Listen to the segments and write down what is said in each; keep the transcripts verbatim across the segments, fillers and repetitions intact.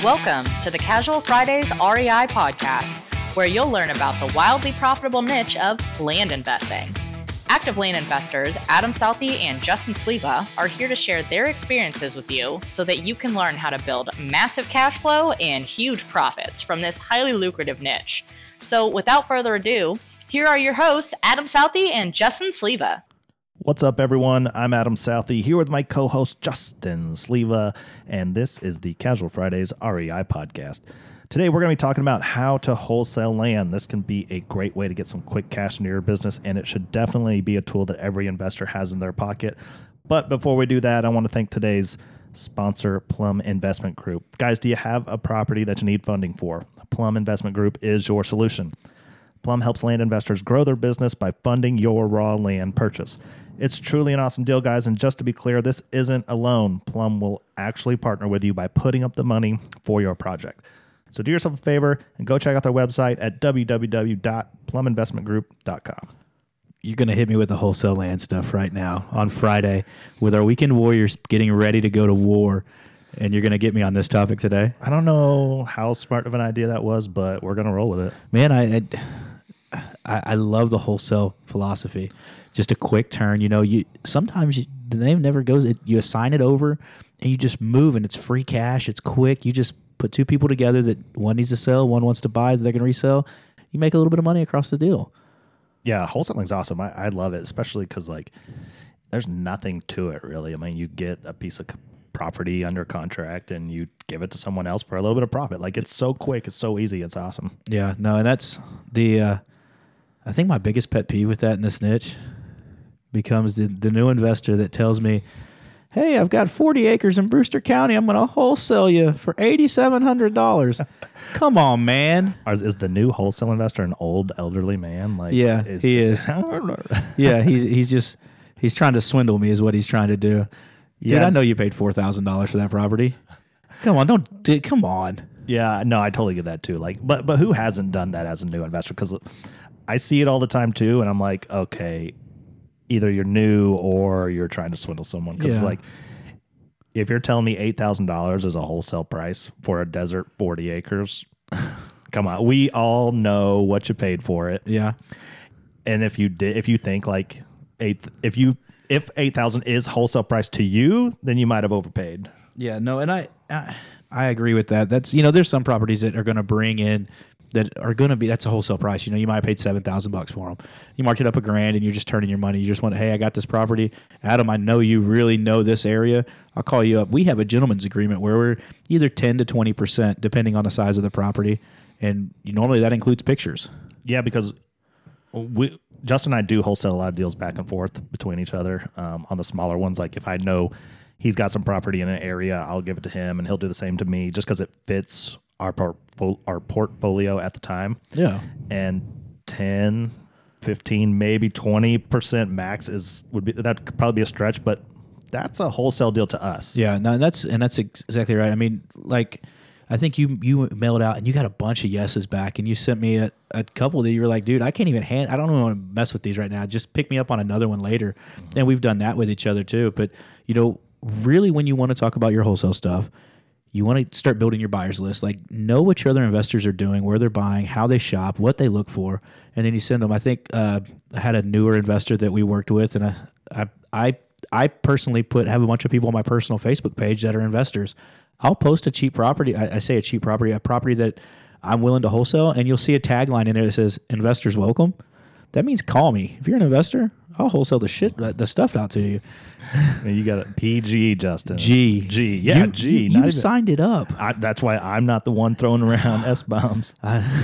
Welcome to the Casual Fridays R E I podcast, where you'll learn about the wildly profitable niche of land investing. Active land investors Adam Southey and Justin Sleva are here to share their experiences with you so that you can learn how to build massive cash flow and huge profits from this highly lucrative niche. So without further ado, here are your hosts, Adam Southey and Justin Sleva. What's up, everyone? I'm Adam Southey here with my co-host Justin Sleva, and this is the Casual Fridays R E I podcast. Today, we're going to be talking about how to wholesale land. This can be a great way to get some quick cash into your business, and it should definitely be a tool that every investor has in their pocket. But before we do that, I want to thank today's sponsor, Plum Investment Group. Guys, do you have a property that you need funding for? Plum Investment Group is your solution. Plum helps land investors grow their business by funding your raw land purchase. It's truly an awesome deal, guys, and just to be clear, this isn't a loan. Plum will actually partner with you by putting up the money for your project. So do yourself a favor and go check out their website at w w w dot plum investment group dot com. You're going to hit me with the wholesale land stuff right now on Friday with our weekend warriors getting ready to go to war, and you're going to get me on this topic today. I don't know how smart of an idea that was, but we're going to roll with it. Man, I, I I love the wholesale philosophy. Just a quick turn. You know, you sometimes you, the name never goes. It, you assign it over, and you just move, and it's free cash. It's quick. You just put two people together that one needs to sell, one wants to buy, so they're going to resell. You make a little bit of money across the deal. Yeah, wholesaling's awesome. I, I love it, especially because like there's nothing to it really. I mean, you get a piece of property under contract and you give it to someone else for a little bit of profit. Like it's so quick, it's so easy, it's awesome. Yeah, no, and that's the. Uh, I think my biggest pet peeve with that in this niche becomes the, the new investor that tells me, hey, I've got forty acres in Brewster County. I'm going to wholesale you for eight thousand seven hundred dollars. Come on, man. Are, is the new wholesale investor an old elderly man? Like, yeah, is, he is. yeah, he's he's just he's trying to swindle me is what he's trying to do. Yeah. Dude, I know you paid four thousand dollars for that property. Come on, don't dude, come on. Yeah, no, I totally get that too. Like, but but who hasn't done that as a new investor? Because I see it all the time too, and I'm like, okay, either you're new or you're trying to swindle someone. Because yeah. like, if you're telling me eight thousand dollars is a wholesale price for a desert forty acres, come on, we all know what you paid for it. Yeah, and if you did, if you think like eight, if you if eight thousand is wholesale price to you, then you might have overpaid. Yeah, no, and I, I I agree with that. That's you know, there's some properties that are going to bring in. That are going to be, that's a wholesale price. You know, you might have paid seven thousand bucks for them. You marked it up a grand and you're just turning your money. You just want, hey, I got this property. Adam, I know you really know this area. I'll call you up. We have a gentleman's agreement where we're either ten to twenty percent depending on the size of the property. And you, normally that includes pictures. Yeah, because we, Justin and I do wholesale a lot of deals back and forth between each other um, on the smaller ones. Like if I know he's got some property in an area, I'll give it to him and he'll do the same to me just because it fits our portfolio, our portfolio at the time. Yeah. And ten, fifteen, maybe twenty percent max is would be that could probably be a stretch, but that's a wholesale deal to us. Yeah, no, that's and that's exactly right. I mean, like I think you you mailed out and you got a bunch of yeses back and you sent me a, a couple that you were like, dude, I can't even hand I don't even want to mess with these right now. Just pick me up on another one later. Mm-hmm. And we've done that with each other too. But you know, really when you want to talk about your wholesale stuff, you want to start building your buyers list. Like, know what your other investors are doing, where they're buying, how they shop, what they look for, and then you send them. I think uh, I had a newer investor that we worked with, and I, I, I, I personally put have a bunch of people on my personal Facebook page that are investors. I'll post a cheap property. I, I say a cheap property, a property that I'm willing to wholesale, and you'll see a tagline in there that says "Investors Welcome." That means call me. If you're an investor, I'll wholesale the shit, the stuff out to you. You got a P G, Justin. G. G. Yeah, you, G. You, you signed it up. I, that's why I'm not the one throwing around S-bombs.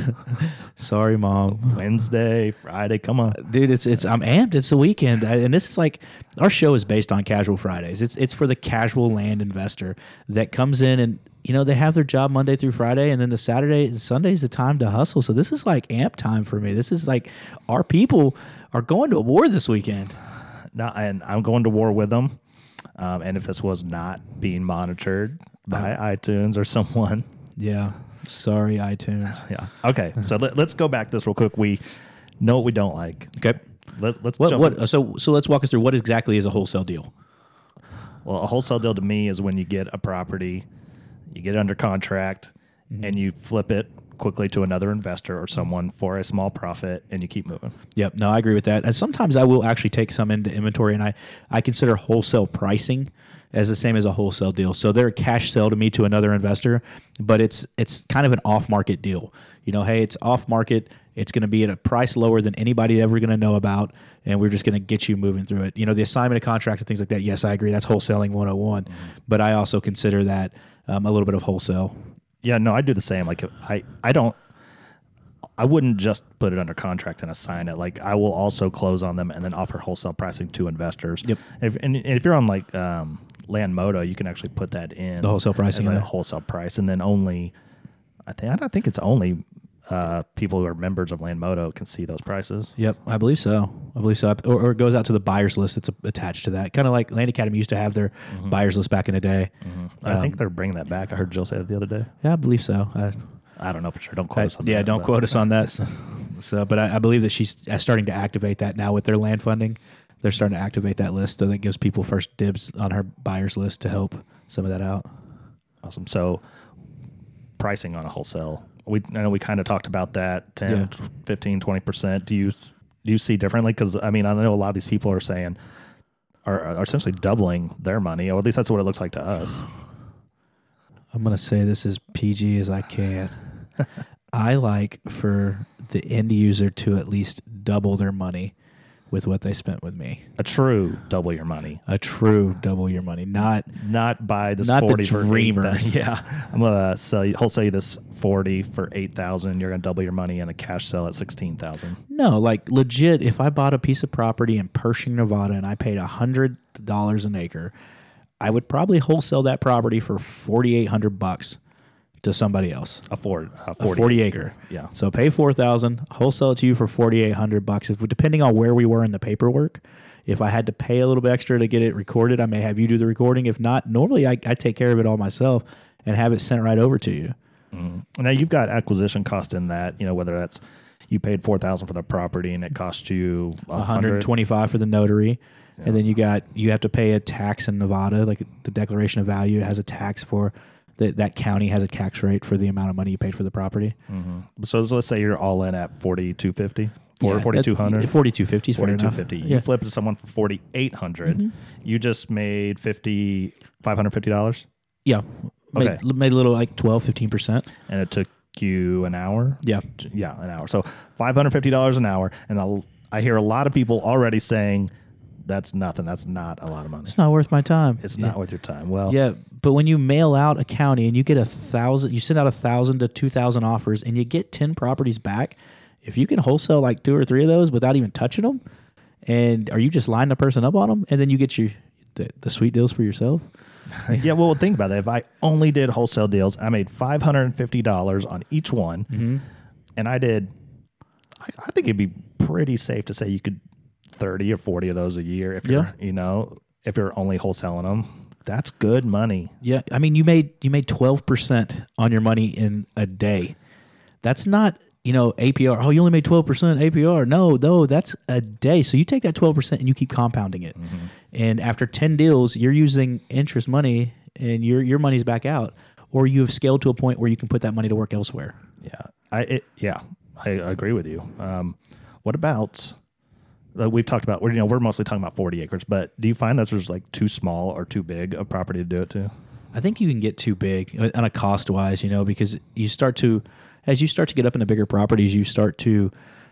Sorry, Mom. Wednesday, Friday, come on. Dude, it's it's I'm amped. It's the weekend. I, and this is like, our show is based on Casual Fridays. It's it's for the casual land investor that comes in and, you know, they have their job Monday through Friday, and then the Saturday and Sunday is the time to hustle. So this is like amp time for me. This is like, our people are going to war this weekend. No, and I'm going to war with them. Um, and if this was not being monitored by um, iTunes or someone. Yeah. Sorry, iTunes. Yeah. Okay. So let, let's go back this real quick. We know what we don't like. Okay. Let, let's what, jump what, in. so so let's walk us through what exactly is a wholesale deal. Well, a wholesale deal to me is when you get a property you get it under contract, mm-hmm. and you flip it quickly to another investor or someone for a small profit, and you keep moving. Yep. No, I agree with that. And sometimes I will actually take some into inventory, and I, I consider wholesale pricing as the same as a wholesale deal. So they're a cash sale to me to another investor, but it's it's kind of an off-market deal. You know, hey, it's off-market. It's going to be at a price lower than anybody ever going to know about, and we're just going to get you moving through it. You know, the assignment of contracts and things like that, yes, I agree. That's wholesaling one oh one. Mm-hmm. But I also consider that um, a little bit of wholesale. Yeah, no, I do the same. Like I, I don't, I wouldn't just put it under contract and assign it. Like I will also close on them and then offer wholesale pricing to investors. Yep. If, and if you're on like um, Land Moto, you can actually put that in the wholesale pricing, as a wholesale price, and then only, I think I don't think it's only uh, people who are members of Land Moto can see those prices. Yep, I believe so. I believe so. Or, or it goes out to the buyers list that's attached to that. Kind of like Land Academy used to have their mm-hmm. buyers list back in the day. Mm-hmm. I um, think they're bringing that back. I heard Jill say that the other day. Yeah, I believe so. I, I don't know for sure. Don't quote I, us on yeah, that. Yeah, don't quote us on that. So, so but I, I believe that she's starting to activate that now with their land funding. They're starting to activate that list, so that gives people first dibs on her buyers list to help some of that out. Awesome. So pricing on a wholesale. We I know we kind of talked about that, ten, yeah. fifteen, twenty percent. Do you do you see differently? Because, I mean, I know a lot of these people are saying, are, are essentially doubling their money, or at least that's what it looks like to us. I'm going to say this as P G as I can. I like for the end user to at least double their money with what they spent with me. A true double your money. A true double your money. Not not buy this not forty the for dreamer. Yeah. I'm gonna sell you wholesale you this forty for eight thousand. You're gonna double your money in a cash sale at sixteen thousand. No, like legit, if I bought a piece of property in Pershing, Nevada, and I paid a hundred dollars an acre, I would probably wholesale that property for forty eight hundred bucks to somebody else. A, four, a, forty, a forty acre. Yeah. So pay four thousand, wholesale it to you for forty eight hundred bucks. If depending on where we were in the paperwork, if I had to pay a little bit extra to get it recorded, I may have you do the recording. If not, normally I, I take care of it all myself and have it sent right over to you. Mm. Now you've got acquisition cost in that. You know, whether that's you paid four thousand for the property and it cost you one hundred twenty-five for the notary. Yeah. And then you got you have to pay a tax in Nevada, like the declaration of value. It has a tax for that. That county has a tax rate for the amount of money you paid for the property. Mm-hmm. So, so let's say you're all in at forty two fifty, or forty two hundred. Forty two fifty is fair enough. forty two fifty. You flip it to someone for forty eight hundred. Mm-hmm. You just made fifty five hundred fifty dollars. Yeah. Okay. Made, made a little like twelve, fifteen percent. And it took you an hour. Yeah. Yeah, an hour. So five hundred fifty dollars an hour, and I'll, I hear a lot of people already saying, that's nothing. That's not a lot of money. It's not worth my time. It's yeah. not worth your time. Well, yeah, but when you mail out a county and you get a thousand, you send out a thousand to two thousand offers, and you get ten properties back. If you can wholesale like two or three of those without even touching them, and are you just lining the person up on them, and then you get your the, the sweet deals for yourself? Yeah, well, think about that. If I only did wholesale deals, I made five hundred and fifty dollars on each one, mm-hmm. and I did. I, I think it'd be pretty safe to say you could. thirty or forty of those a year if you're yeah. you know if you're only wholesaling them. That's good money. Yeah, I mean you made you made twelve percent on your money in a day. That's not, you know, A P R. Oh, you only made twelve percent A P R. No, no, that's a day. So you take that twelve percent and you keep compounding it. Mm-hmm. And after ten deals, you're using interest money and your your money's back out, or you have scaled to a point where you can put that money to work elsewhere. Yeah. I it, yeah, I agree with you. Um, what about We've talked about, you know, we're mostly talking about forty acres, but do you find that there's like too small or too big a property to do it to? I think you can get too big on a cost wise, you know, because you start to, as you start to get up into bigger properties, you start to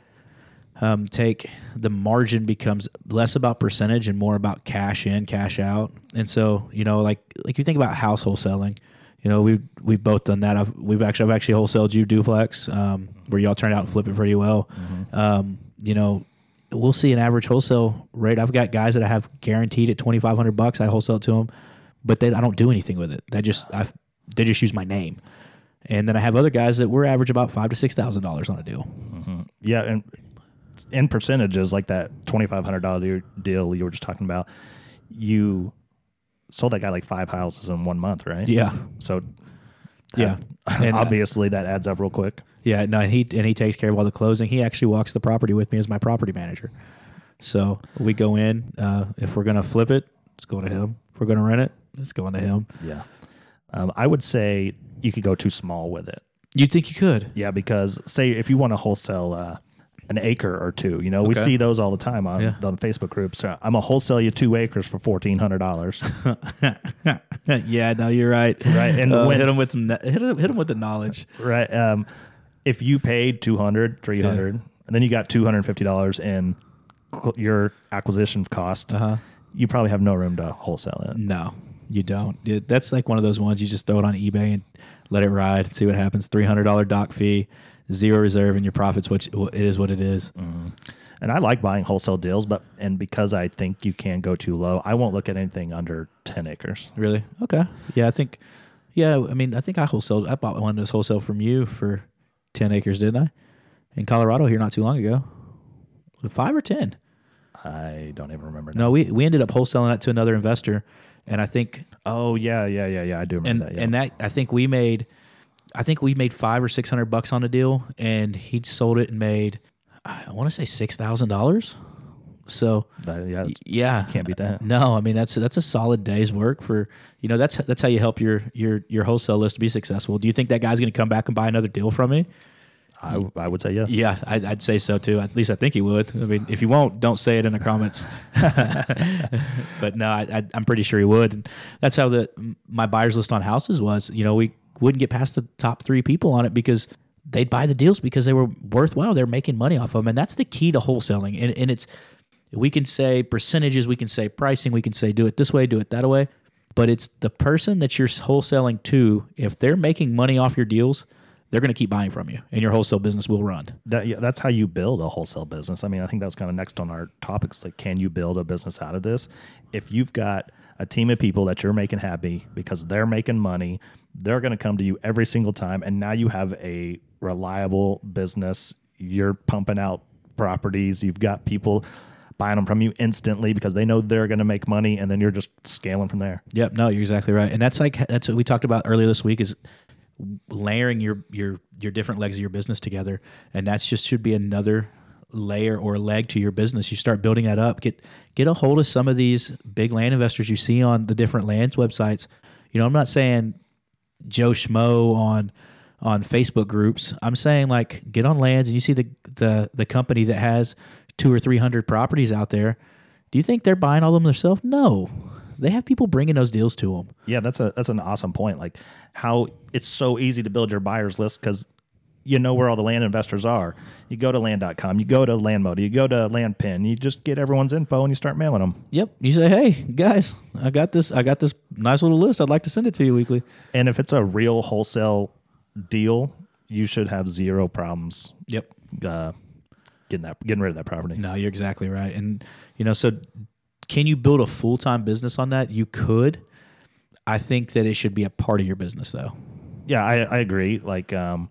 um, take the margin becomes less about percentage and more about cash in, cash out. And so, you know, like, like you think about house wholesaling, you know, we've, we've both done that. I've, we've actually, I've actually wholesaled you duplex um, where y'all turned out and flip it pretty well. Mm-hmm. Um, you know, we'll see an average wholesale rate. I've got guys that I have guaranteed at twenty-five hundred bucks. I wholesale it to them, but then I don't do anything with it. They just, I, they just use my name. And then I have other guys that we're average about five to six thousand dollars on a deal. Mm-hmm. Yeah, and in percentages, like that twenty-five hundred dollar deal you were just talking about, you sold that guy like five houses in one month, right? Yeah. So, yeah, and, obviously uh, that adds up real quick. Yeah, no, and he and he takes care of all the closing. He actually walks the property with me as my property manager. So we go in. Uh, if we're gonna flip it, it's going to him. If we're gonna rent it, it's going to him. Yeah. Um, I would say you could go too small with it. You think you could? Yeah, because say if you want to wholesale uh, an acre or two, you know, we Okay. see those all the time on, Yeah. on Facebook groups. Uh, I'm going to wholesale you two acres for fourteen hundred dollars. Yeah, no, you're right. Right, and Uh, when- hit them with some, hit them, hit 'em with the knowledge. Right. Um, if you paid two hundred, three hundred, and then you got two hundred fifty dollars in cl- your acquisition cost, Uh-huh. you probably have no room to wholesale it. No, you don't. It- That's like one of those ones you just throw it on eBay and let it ride and see what happens. three hundred dollars dock fee, zero reserve, and your profits, which it is what it is. And I like buying wholesale deals, but and because I think you can go too low, I won't look at anything under ten acres. Really? Okay. Yeah, I think. Yeah, I mean, I think I wholesaled. I bought one of those wholesale from you for ten acres, didn't I? In Colorado here not too long ago. Was it five or ten? I don't even remember. No, we we ended up wholesaling that to another investor, and I think Oh yeah, yeah, yeah, yeah. I do remember and that. Yeah. and that I think we made, I think we made five or six hundred bucks on the deal, and he sold it and made, I want to say six thousand dollars. So That- yeah, it's- yeah, can't beat that. No, I mean that's that's a solid day's work for you know that's that's how you help your your your wholesale list be successful. Do you think that guy's going to come back and buy another deal from me? I, I would say yes. Yeah, I'd, I'd say so too. At least I think he would. I mean, if you won't, don't say it in the comments. But no, I, I, I'm pretty sure he would. And that's how the my buyers list on houses was. You know, we wouldn't get past the top three people on it because they'd buy the deals because they were worthwhile. They're making money off of them, and that's the key to wholesaling. And, and it's we can say percentages, we can say pricing, we can say do it this way, do it that way. But it's the person that you're wholesaling to. If they're making money off your deals, they're going to keep buying from you, and your wholesale business will run. That, yeah, that's how you build a wholesale business. I mean, I think that was kind of next on our topics. Like, can you build a business out of this? If you've got a team of people that you're making happy because they're making money, they're going to come to you every single time. And now you have a reliable business. You're pumping out properties. You've got people buying them from you instantly because they know they're going to make money. And then you're just scaling from there. Yep. No, you're exactly right. And that's like, that's what we talked about earlier this week is layering your, your, your different legs of your business together. And that's just should be another layer or leg to your business. You start building that up, get, get a hold of some of these big land investors you see on the different lands websites. You know, I'm not saying Joe Schmo on, on Facebook groups. I'm saying like get on lands and you see the, the, the company that has two or three hundred properties out there. Do you think they're buying all of them themselves? No. They have people bringing those deals to them. Yeah, that's a that's an awesome point. Like how it's so easy to build your buyers list because you know where all the land investors are. You go to land dot com, you go to LandModo, you go to LandPin, you just get everyone's info and you start mailing them. Yep. You say, hey guys, I got this. I got this nice little list. I'd like to send it to you weekly. And if it's a real wholesale deal, you should have zero problems. Yep. Uh, getting that, getting rid of that property. No, you're exactly right. And you know, so can you build a full time business on that? You could. I think that it should be a part of your business, though. Yeah, I, I agree. Like, um,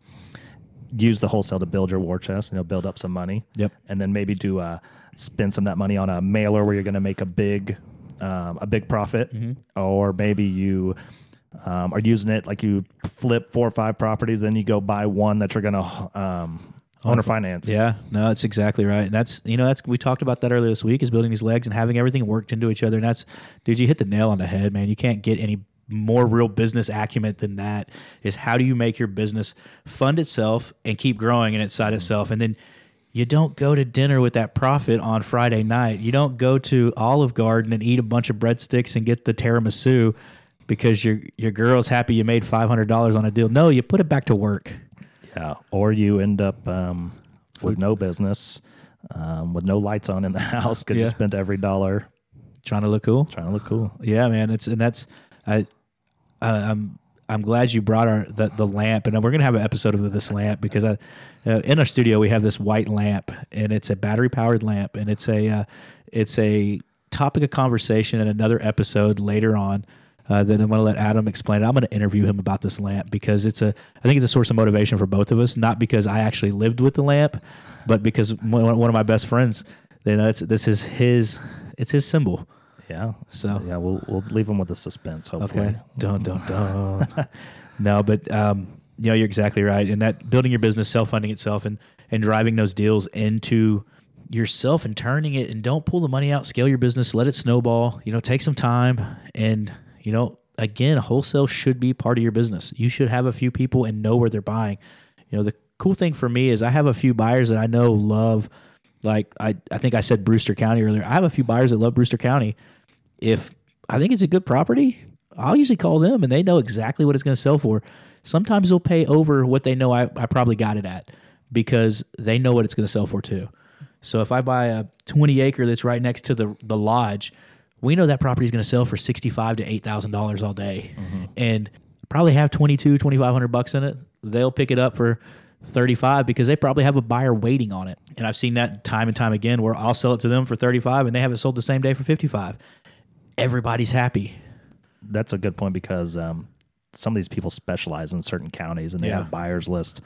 use the wholesale to build your war chest. You know, build up some money. Yep. And then maybe do uh, spend some of that money on a mailer where you're going to make a big, um, a big profit, Mm-hmm. or maybe you um, are using it like you flip four or five properties, then you go buy one that you're going to um, owner finance. Yeah, no, that's exactly right. And that's, you know, that's, we talked about that earlier this week is building these legs and having everything worked into each other. And that's, dude, you hit the nail on the head, man. You can't get any more real business acumen than that is how do you make your business fund itself and keep growing in inside itself. And then you don't go to dinner with that profit on Friday night. You don't go to Olive Garden and eat a bunch of breadsticks and get the tiramisu because your, your girl's happy you made five hundred dollars on a deal. No, you put it back to work. Yeah. Or you end up um, with no business, um, with no lights on in the house because Yeah. you spent every dollar Trying to look cool. trying to look cool. Yeah, man. It's and that's I, I I'm I'm glad you brought our the, the lamp, and we're gonna have an episode of this lamp because I uh, in our studio we have this white lamp, and it's a battery powered lamp, and it's a uh, it's a topic of conversation in another episode later on. Uh, that I'm going to let Adam explain. I'm going to interview him about this lamp because it's a I think it's a source of motivation for both of us. Not because I actually lived with the lamp, but because one, one of my best friends. You know, it's this is his it's his symbol. Yeah. So Yeah, we'll we'll leave them with the suspense, hopefully. okay, don't don't don't. No, but um, you know, you're exactly right. And that building your business, self funding itself, and and driving those deals into yourself and turning it, and don't pull the money out. Scale your business, let it snowball. You know, take some time, and you know, again, wholesale should be part of your business. You should have a few people and know where they're buying. You know, the cool thing for me is I have a few buyers that I know love, like I, I think I said Brewster County earlier. I have a few buyers that love Brewster County. If I think it's a good property, I'll usually call them and they know exactly what it's going to sell for. Sometimes they'll pay over what they know I, I probably got it at because they know what it's going to sell for too. So if I buy a twenty acre that's right next to the the lodge, we know that property is going to sell for sixty-five to eight thousand dollars all day, mm-hmm. and probably have twenty-two, twenty-five hundred bucks in it. They'll pick it up for thirty-five because they probably have a buyer waiting on it. And I've seen that time and time again where I'll sell it to them for thirty-five and they have it sold the same day for fifty-five. Everybody's happy. That's a good point because um, some of these people specialize in certain counties and they Yeah. have buyers list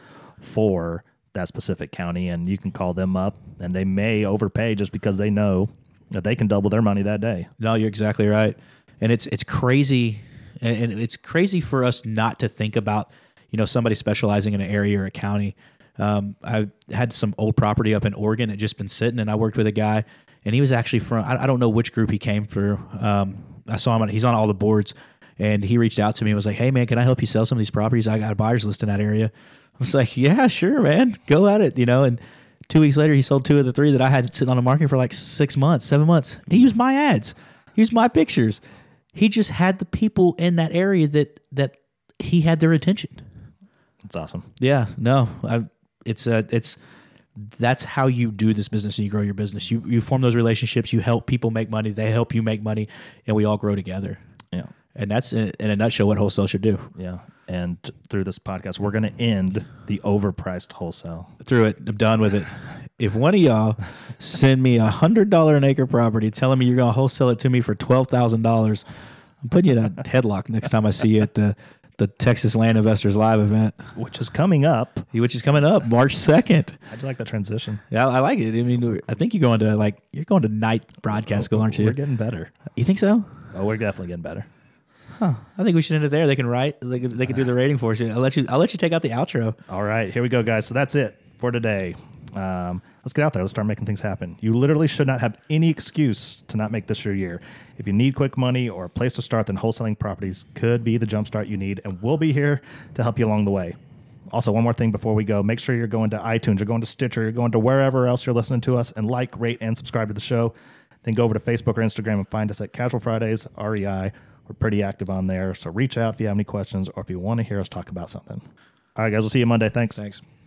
for that specific county, and you can call them up and they may overpay just because they know that they can double their money that day. No, you're exactly right. And it's it's crazy, and it's crazy for us not to think about, you know, somebody specializing in an area or a county. Um, I had some old property up in Oregon that just been sitting, and I worked with a guy, and he was actually from, I, I don't know which group he came through. Um, I saw him, on, he's on all the boards, and he reached out to me and was like, hey, man, can I help you sell some of these properties? I got a buyer's list in that area. I was like, yeah, sure, man. Go at it, you know, and two weeks later, he sold two of the three that I had sitting on the market for like six months, seven months. He used my ads. He used my pictures. He just had the people in that area that that he had their attention. That's awesome. Yeah, no, I, it's uh, it's that's how you do this business and you grow your business. You you form those relationships. You help people make money. They help you make money, and we all grow together. Yeah. And that's in, in a nutshell what wholesale should do. Yeah. And through this podcast, we're going to end the overpriced wholesale. Through it. I'm done with it. If one of y'all send me a one hundred dollars an acre property telling me you're going to wholesale it to me for twelve thousand dollars, I'm putting you in a headlock next time I see you at the, the Texas Land Investors Live event. Which is coming up. Which is coming up March second. I do like that transition. Yeah, I like it. I mean, I think you're going to like, you're going to night broadcast school, aren't you? We're getting better. You think so? Oh, we're definitely getting better. Huh. I think we should end it there. They can write. They can, they can do the rating for us. I'll let you. I'll let you take out the outro. All right, here we go, guys. So that's it for today. Um, let's get out there. Let's start making things happen. You literally should not have any excuse to not make this your year. If you need quick money or a place to start, then wholesaling properties could be the jumpstart you need, and we'll be here to help you along the way. Also, one more thing before we go, make sure you're going to iTunes, you're going to Stitcher, you're going to wherever else you're listening to us, and like, rate, and subscribe to the show. Then go over to Facebook or Instagram and find us at Casual Fridays, R E I. We're pretty active on there, so reach out if you have any questions or if you want to hear us talk about something. All right, guys, we'll see you Monday. Thanks. Thanks.